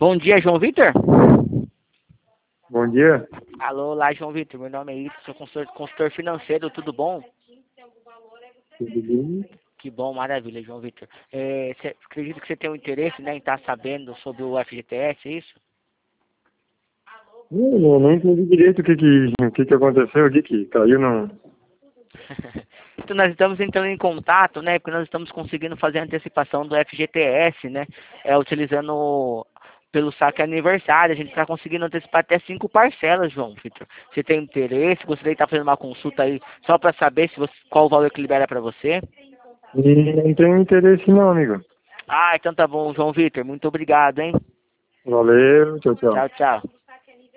Bom dia, João Vitor. Bom dia. Alô, lá, João Vitor. Meu nome é Ito, sou consultor financeiro, tudo bom? Tudo bem? Que bom, maravilha, João Vitor. Acredito que você tem um interesse, né, em estar sabendo sobre o FGTS, é isso? Não entendi direito o que aconteceu, o que caiu não. Então, nós estamos entrando em contato, né, porque nós estamos conseguindo fazer a antecipação do FGTS, né, utilizando pelo saque aniversário. A gente está conseguindo antecipar até 5 parcelas, João Vitor. Você tem interesse? Gostaria de estar fazendo uma consulta aí só para saber se qual o valor que libera para você? Não tenho interesse não, amigo. Ah, então tá bom, João Vitor. Muito obrigado, hein? Valeu, tchau, tchau. Tchau, tchau.